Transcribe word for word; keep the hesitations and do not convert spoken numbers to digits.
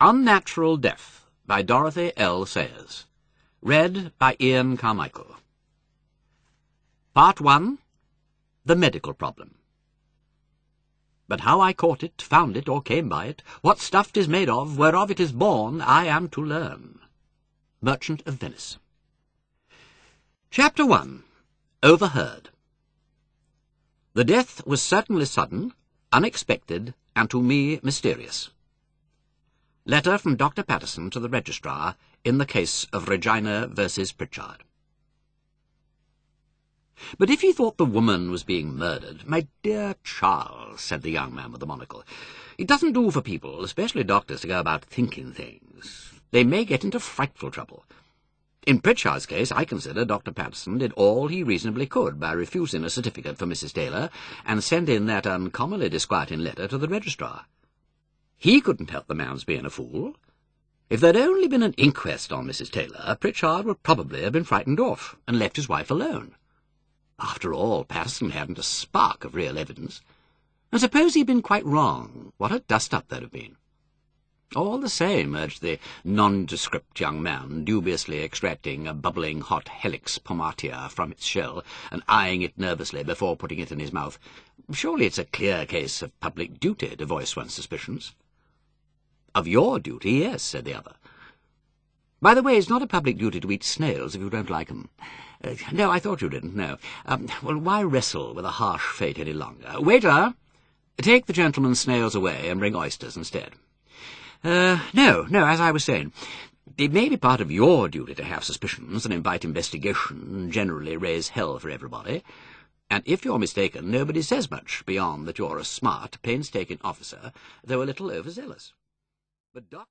Unnatural Death by Dorothy L. Sayers. Read by Ian Carmichael. Part one. The Medical Problem. But how I caught it, found it, or came by it, what stuff 'tis made of, whereof it is born, I am to learn. Merchant of Venice. Chapter one. Overheard. The death was certainly sudden, unexpected, and to me mysterious. Letter from Doctor Patterson to the Registrar in the case of Regina versus Pritchard. "But if he thought the woman was being murdered, my dear Charles," said the young man with the monocle, "it doesn't do for people, especially doctors, to go about thinking things. They may get into frightful trouble. In Pritchard's case, I consider Doctor Patterson did all he reasonably could by refusing a certificate for Missus Taylor and sending that uncommonly disquieting letter to the Registrar. He couldn't help the man's being a fool. If there'd only been an inquest on Missus Taylor, Pritchard would probably have been frightened off and left his wife alone. After all, Patterson hadn't a spark of real evidence. And suppose he'd been quite wrong, what a dust-up there'd have been. All the same," urged the nondescript young man, dubiously extracting a bubbling hot helix pomatia from its shell and eyeing it nervously before putting it in his mouth, "surely it's a clear case of public duty to voice one's suspicions." "Of your duty, yes," said the other. "By the way, it's not a public duty to eat snails if you don't like 'em. Uh, no, I thought you didn't, no. Um, well, why wrestle with a harsh fate any longer? Waiter, take the gentleman's snails away and bring oysters instead. Uh, no, no, as I was saying, it may be part of your duty to have suspicions and invite investigation and generally raise hell for everybody. And if you're mistaken, nobody says much beyond that you're a smart, painstaking officer, though a little overzealous. But Doc